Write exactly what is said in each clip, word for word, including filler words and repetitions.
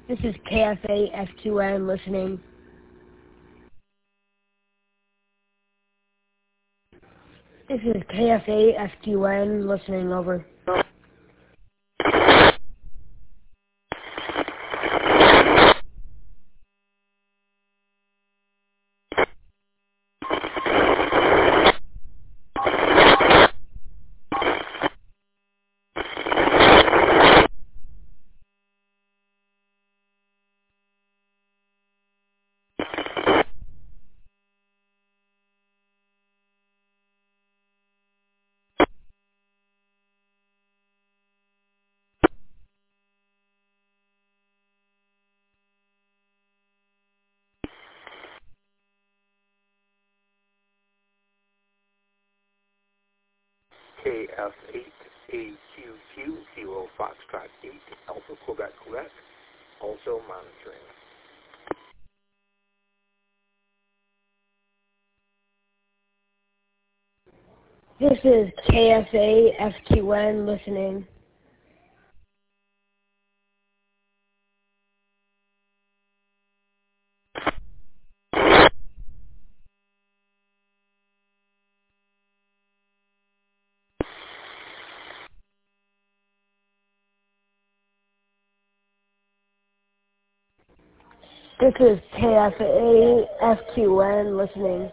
This is K F A F Q N listening. This is K F A F Q N listening over. K F eight A Q Q zero Foxtrot eight Alpha Quebec Quebec, also monitoring. This is K F A F Q N listening. This is K F A F Q N listening.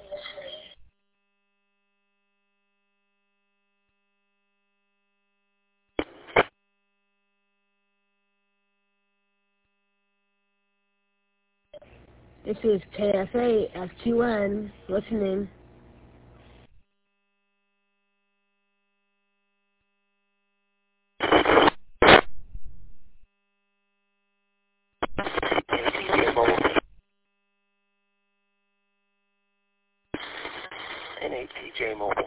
This is K F A F Q N listening. N A T J Mobile.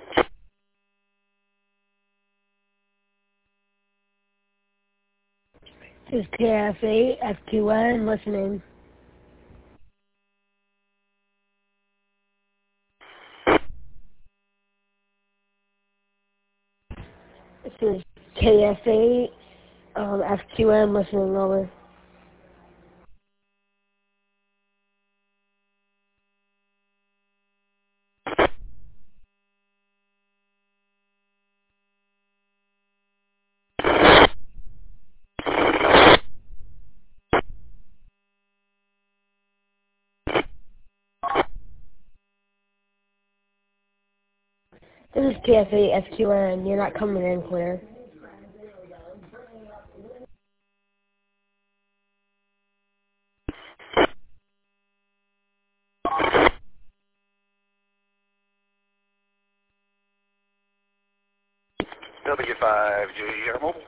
This is K F A F Q N listening. This is K F A um, F Q N listening over. This is K F A F Q N. You're not coming in clear. W five J R Mobile.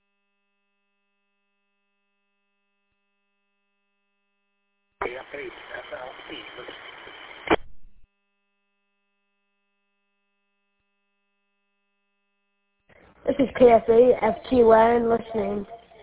K F eight F L C. This is K F A F Q N listening.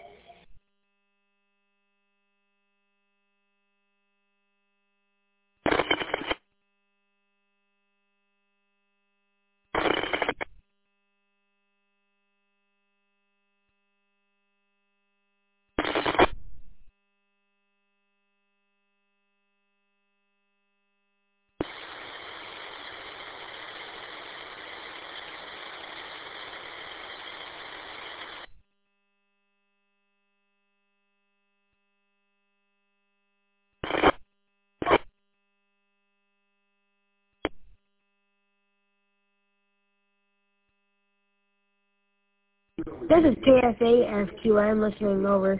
This is K F A F Q N listening over.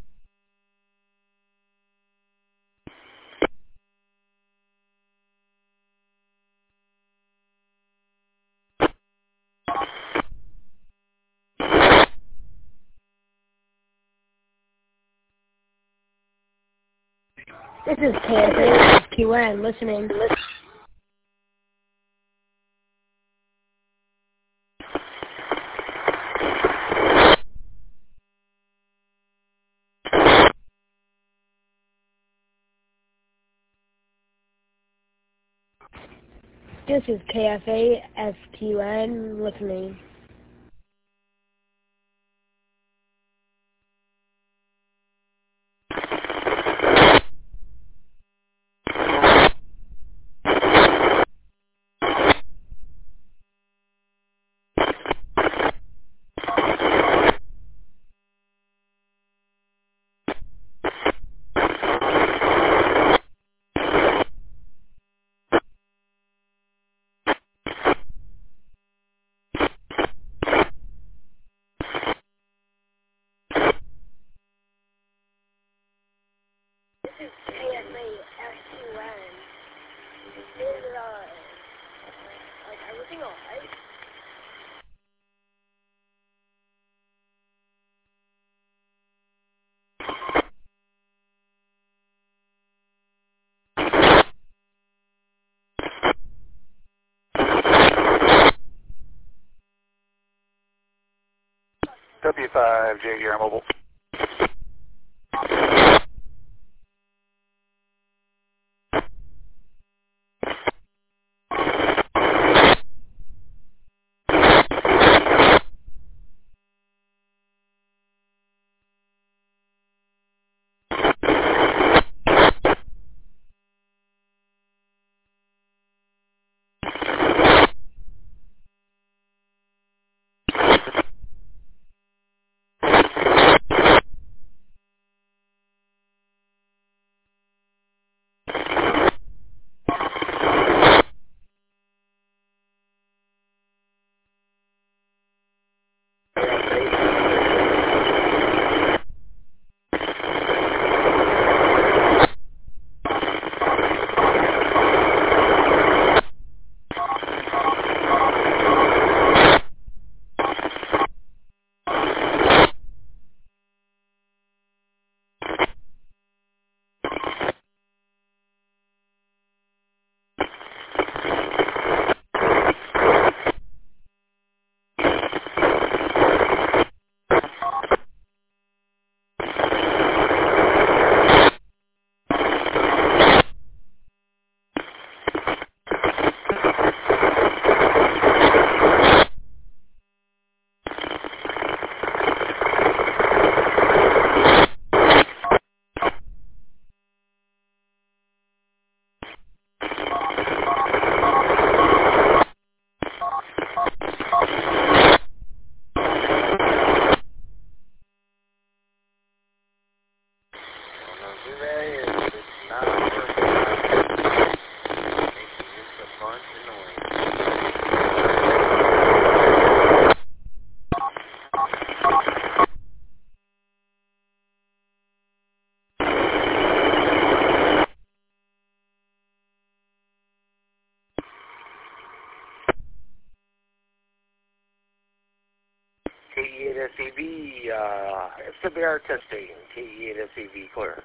This is K F A F Q N listening. This is K F A F Q N listening. This is K S A S Q N. Is, uh, like everything alright? W five J D R Mobile. K E eight S A V, uh, F W R testing. K E eight S A V clear.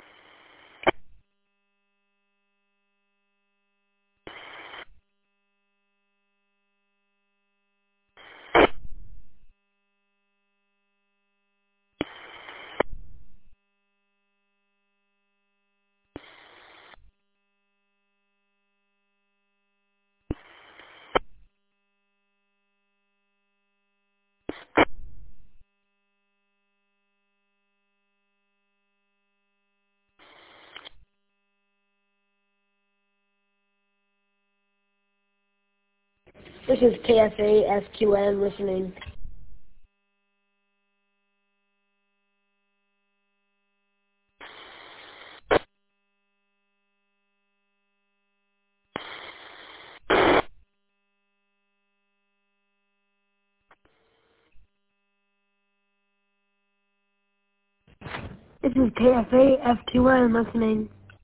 This is K S A S Q N listening. This is K S A S Q N listening.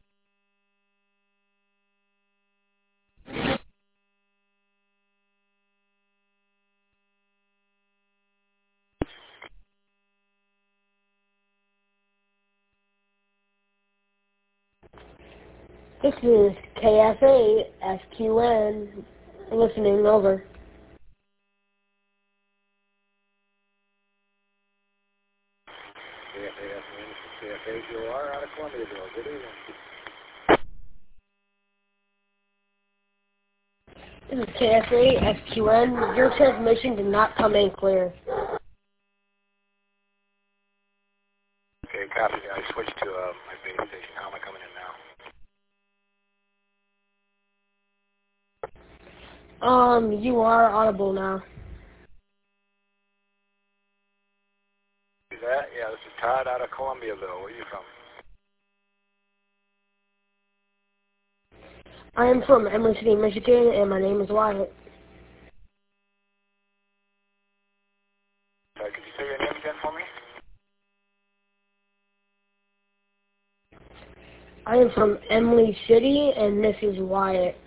This is K S A S Q N listening over. K F A S K F A Q R out of Columbiaville. Good evening. This is K S A S Q N. Your transmission did not come in clear. Okay, copy. I switched to uh, my base station. How am I coming in now? Um, you are audible now. See that? Yeah, this is Todd out of Columbiaville. Where are you from? I am from Emerald City, Michigan, and my name is Wyatt. Sorry, could you say your name again for me? I am from Emily City, and this is Wyatt.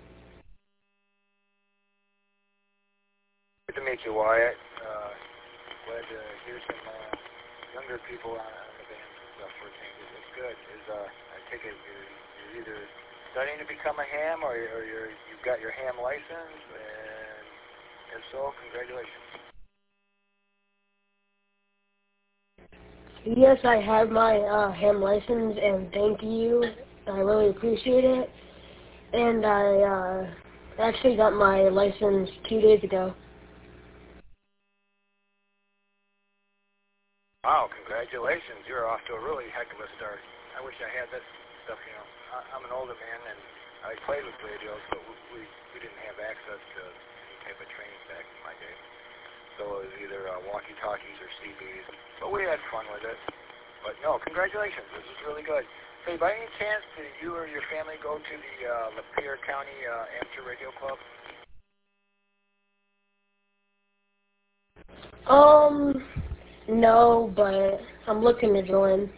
Good to meet you, Wyatt. Uh, glad to hear some uh, younger people on, on the band and stuff for changes. It's good. Is uh, I take it you're, you're either studying to become a ham, or, or you're you've got your ham license, and if so, congratulations. Yes, I have my uh, ham license, and thank you. I really appreciate it. And I uh, actually got my license two days ago. Wow, congratulations. You're off to a really heck of a start. I wish I had that stuff, you know. I, I'm an older man, and I played with radios, but we, we, we didn't have access to any type of training back in my day. So it was either uh, walkie-talkies or C Ds. But we had fun with it. But no, congratulations. This is really good. Hey, by any chance, did you or your family go to the uh, Lapeer County uh, Amateur Radio Club? Um, no, but I'm looking to join.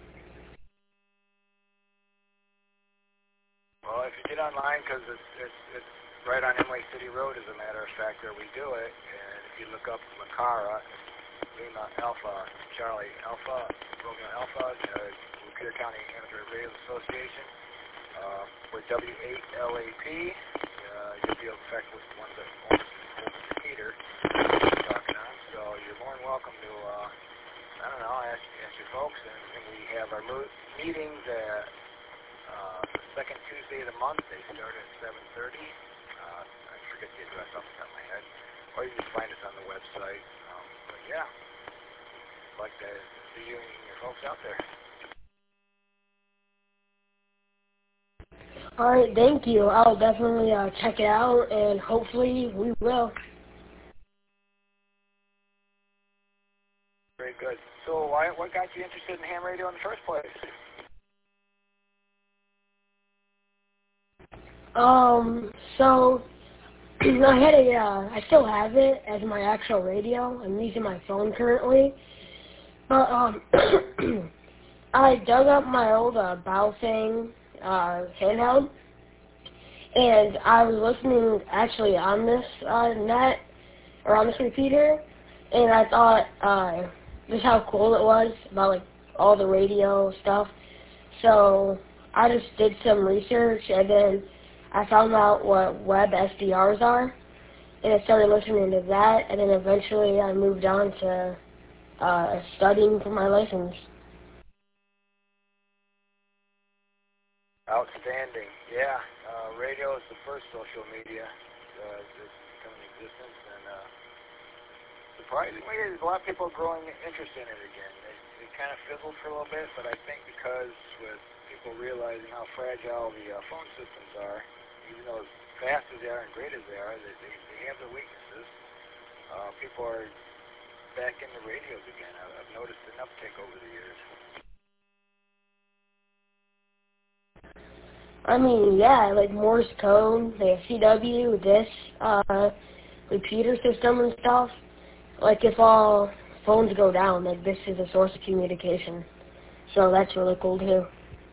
Well, if you get online, because it's, it's, it's right on Emily City Road, as a matter of fact, where we do it. And if you look up Macara, Lima Alpha, Charlie Alpha, Romeo Alpha, uh, Lapeer County Amateur Radio Association, uh, we're W eight L A P. Uh, you'll be, in fact, with one of the owners, Peter, talking on. So you're more than welcome to, uh, I don't know, ask, ask your folks. And, and we have our mo- meetings at uh, the second Tuesday of the month. They start at seven thirty. Uh, I forget the address off the top of my head. Or you can find us on the website. Um, but yeah, I'd like to see you and your folks out there. All right, thank you. I'll definitely uh, check it out, and hopefully we will. Very good. So why, what got you interested in ham radio in the first place? Um, so I had a, uh, I still have it as my actual radio. I'm using my phone currently. But, um, I dug up my old uh, Baofeng uh, handheld, and I was listening actually on this uh, net, or on this repeater, and I thought uh, just how cool it was about like all the radio stuff. So I just did some research, and then I found out what web S D Rs are, and I started listening to that, and then eventually I moved on to uh, studying for my license. Outstanding. Yeah, uh, radio is the first social media uh, that's come in existence, and uh, surprisingly, there's a lot of people growing interest in it again. It, it kind of fizzled for a little bit, but I think because with people realizing how fragile the uh, phone systems are, even though as fast as they are and great as they are, they, they, they have their weaknesses. Uh, people are back into radios again. I've, I've noticed an uptick over the years. I mean, yeah, like Morse code, the C W, this uh, repeater system and stuff. Like if all phones go down, like this is a source of communication. So that's really cool too.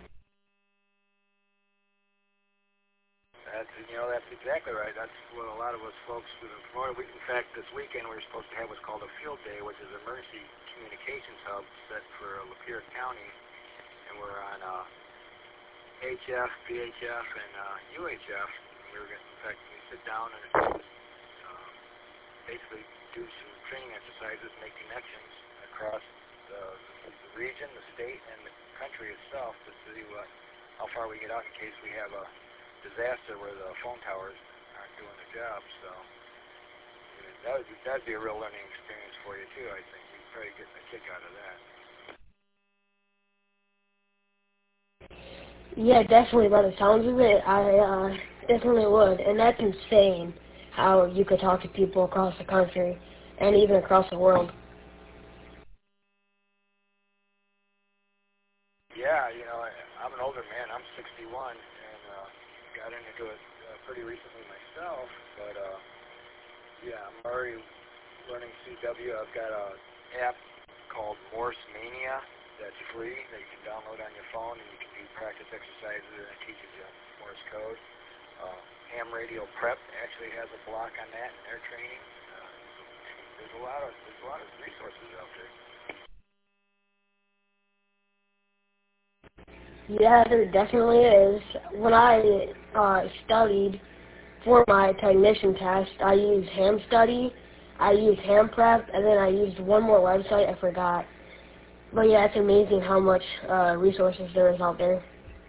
That's, you know, that's exactly right. That's what a lot of us folks with Florida, we, in fact, this weekend we were supposed to have what's called a field day, which is emergency communications hub set for Lapeer County, and we're on uh, H F, V H F, and uh, U H F. And we were going to, in fact, we sit down and uh, basically do some training exercises, make connections across the, the region, the state, and the country itself to see what, how far we get out in case we have a disaster where the phone towers aren't doing their job. So you know, that would be, that'd be a real learning experience for you too. I think you'd probably get a kick out of that. Yeah, definitely. By the sounds of it, I uh, definitely would. And that's insane how you could talk to people across the country and even across the world. Yeah, you know, I, I'm an older man. I'm sixty-one, and uh, got into it uh, pretty recently myself. But uh, yeah, I'm already learning C W. I've got an app called Morse Mania, that's free that you can download on your phone, and you can do practice exercises, and it teaches you Morse code. Uh, Ham Radio Prep actually has a block on that in their training. Uh, there's a lot of there's a lot of resources out there. Yeah, there definitely is. When I uh, studied for my technician test, I used Ham Study, I used Ham Prep, and then I used one more website I forgot. But yeah, it's amazing how much uh, resources there is out there.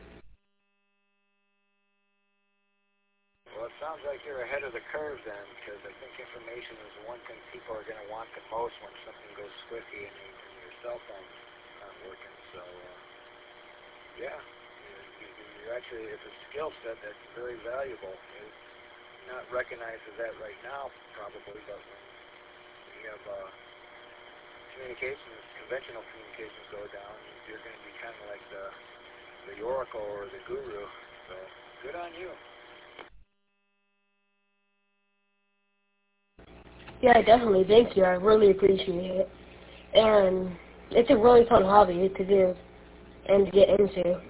Well, it sounds like you're ahead of the curve then, because I think information is the one thing people are going to want the most when something goes squiffy and, you, and your cell phone's not working. So, uh, yeah, you, you, you're actually, it's a skill set that's very valuable. It's not recognized as that right now, probably, but when you have uh, communications, conventional communications go down, you're going to be kind of like the, the oracle or the guru. So, good on you. Yeah, definitely. Thank you. I really appreciate it. And it's a really fun hobby to do and to get into.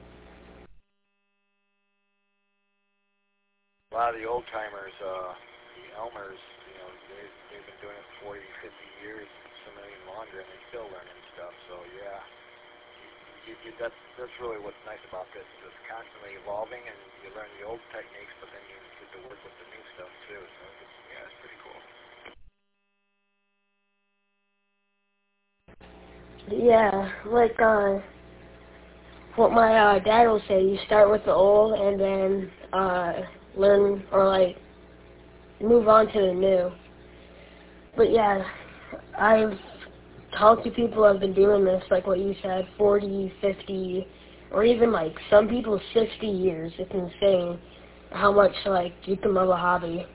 A lot of the old timers, uh, the Elmers, you know, they, they've been doing it forty, fifty years, some of them even longer, and they're still learning stuff. So, yeah, you, you, that's, that's really what's nice about this. It's constantly evolving, and you learn the old techniques, but then you get to work with the new stuff, too. So, it's, yeah, it's pretty cool. Yeah, like uh, what my uh, dad will say, you start with the old and then uh, learn or like move on to the new. But yeah, I've talked to people who have been doing this, like what you said, forty, fifty, or even like some people sixty years. It's insane how much like you can love a hobby.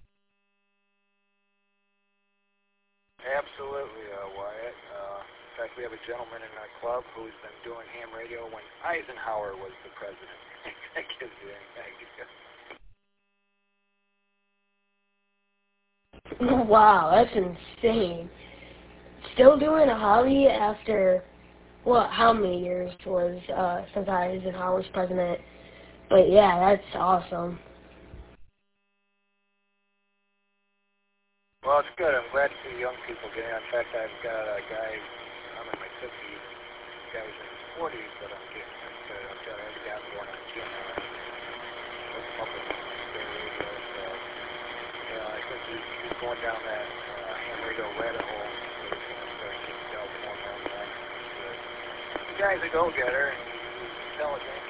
Absolutely, uh, Wyatt. Uh, in fact, we have a gentleman in our club who's been doing ham radio when Eisenhower was the president. That gives you any idea. Wow, that's insane. Still doing a hobby after, what, how many years was uh, since Eisenhower was president? But yeah, that's awesome. Well, it's good. I'm glad to see young people getting on. In fact, I've got a guy, I'm in my fifties, this guy was in his forties, but I'm getting, I've got a guy born on June. Up with the radio, so, you know, I think he's, he's going down that uh, ham radio rabbit hole, so he's going to start getting himself more on that. The guy's a go-getter, and he's intelligent.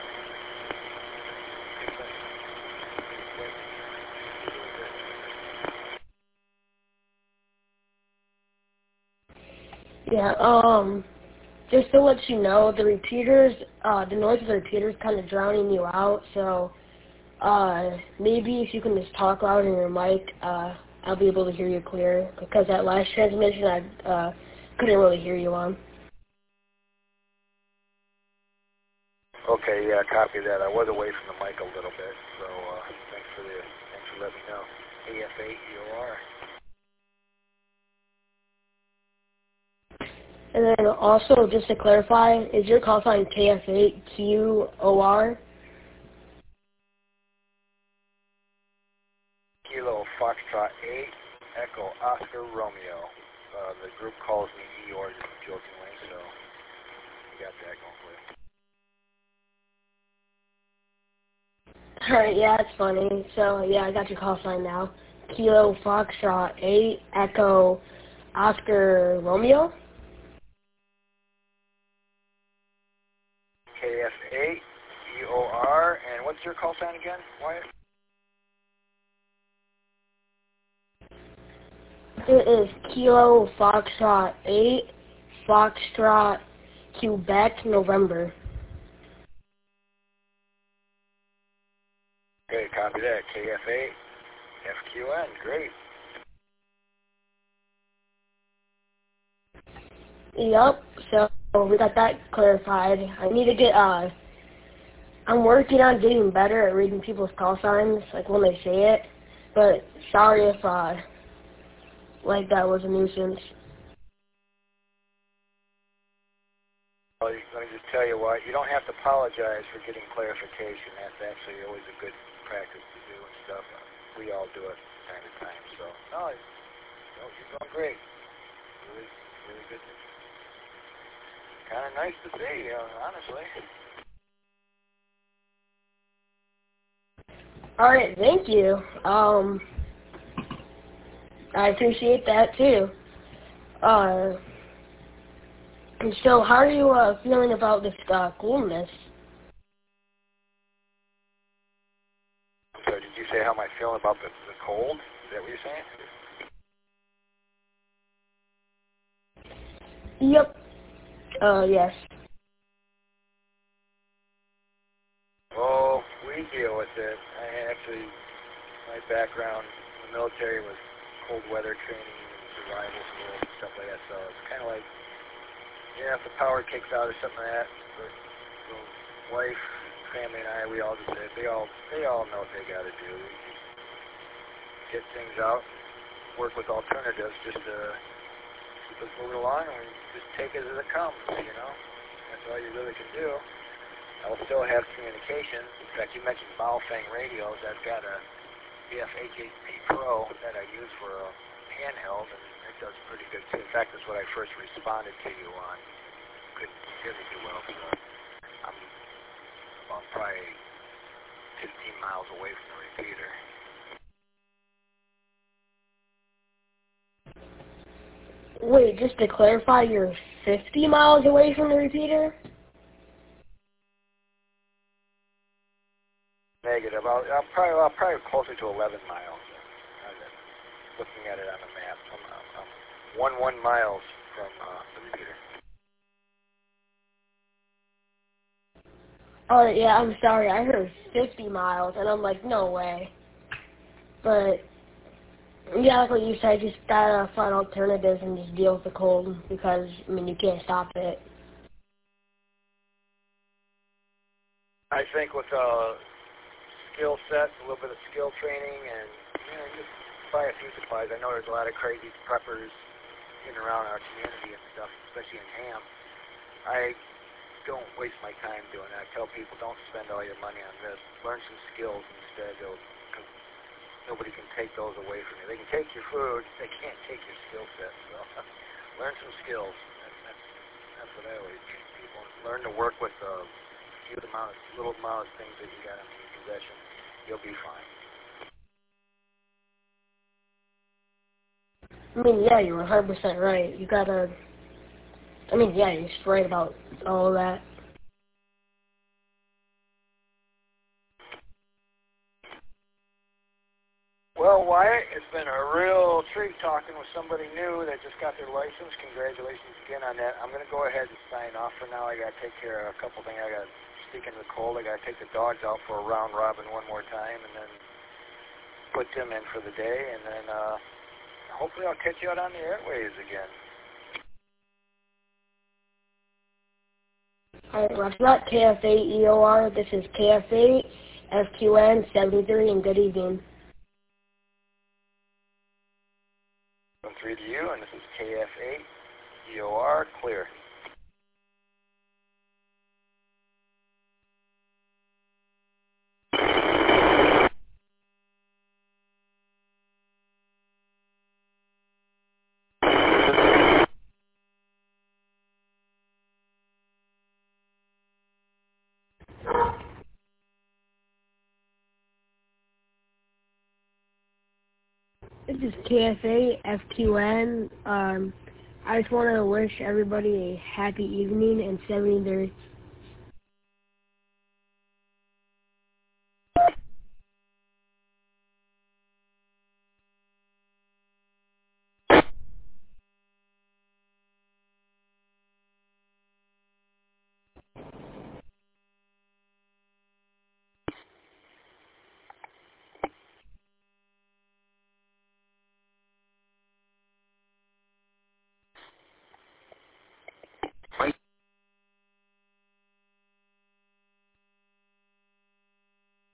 Yeah, um, just to let you know, the repeaters, uh, the noise of the repeaters kind of drowning you out, so uh, maybe if you can just talk loud in your mic, uh, I'll be able to hear you clear, because that last transmission I uh, couldn't really hear you on. Okay, yeah, copy that. I was away from the mic a little bit, so uh, thanks for the thanks for letting me know. A F eight E O R. And then also, just to clarify, is your call sign K F eight Q O R? Kilo Foxtrot eight Echo Oscar Romeo. Uh, the group calls me Eeyore just jokingly, so you got that going for you. Alright, yeah, it's funny. So, yeah, I got your call sign now. Kilo Foxtrot eight Echo Oscar Romeo? K F eight E O R, and what's your call sign again, Wyatt? It is Kilo Foxtrot eight Foxtrot Quebec November. Okay, copy that. K F eight F Q N, great. Yep, so we got that clarified. I need to get, uh, I'm working on getting better at reading people's call signs, like when they say it, but sorry if, uh, like that was a nuisance. Well, let me just tell you what, you don't have to apologize for getting clarification. That's actually always a good practice to do and stuff. We all do it from time to time. So, no, no you're doing great. Really, really good. Kind of nice to see, uh, honestly. All right, thank you. Um, I appreciate that too. Uh, so how are you uh, feeling about this uh, coolness? I'm sorry, did you say how am I feeling about the, the cold? Is that what you're saying? Yep. Uh, yes. Oh, we deal with it. I actually, my background in the military was cold weather training and survival schools and stuff like that, so it's kind of like, yeah, if the power kicks out or something like that, the, the wife, family, and I, we all just, they all, they all know what they got to do. We just get things out, work with alternatives just to keep us moving along, and we just take it as it comes, you know? That's all you really can do. I'll still have communication. In fact, you mentioned Baofeng radios. I've got a B F H eight P Pro that I use for a handheld, and it does pretty good too. In fact, that's what I first responded to you on. Couldn't hear me too well, so I'm about probably fifteen miles away from the repeater. Wait, just to clarify, you're fifty miles away from the repeater? Negative. I'll, I'll probably, I'll probably closer to eleven miles. I'm looking at it on the map. I'm, I'm, I'm one one miles from uh, the repeater. Oh, yeah, I'm sorry. I heard fifty miles, and I'm like, no way. But, yeah, like what you said, just gotta find alternatives and just deal with the cold because, I mean, you can't stop it. I think with uh, skill sets, a little bit of skill training, and you know, just buy a few supplies. I know there's a lot of crazy preppers in and around our community and stuff, especially in Ham. I don't waste my time doing that. I tell people don't spend all your money on this. Learn some skills instead. Because nobody can take those away from you. They can take your food. They can't take your skill set. So learn some skills. That's, that's, that's what I always teach people. Learn to work with a few amount of, little amount of things that you got in your possession. You'll be fine. I mean, yeah, you're one hundred percent right. You gotta, I mean, yeah, you're just right about all of that. Well, Wyatt, it's been a real treat talking with somebody new that just got their license. Congratulations again on that. I'm going to go ahead and sign off for now. I got to take care of a couple things. I got to speak into the cold. I got to take the dogs out for a round robin one more time and then put them in for the day. And then uh, hopefully I'll catch you out on the airways again. All right, Roger that. K F eight E O R. This is K F eight F Q N seventy-three, and good evening. three to you, and this is K F eight E O R, clear. This is K F eight F Q N. Um, I just want to wish everybody a happy evening and seventy-three.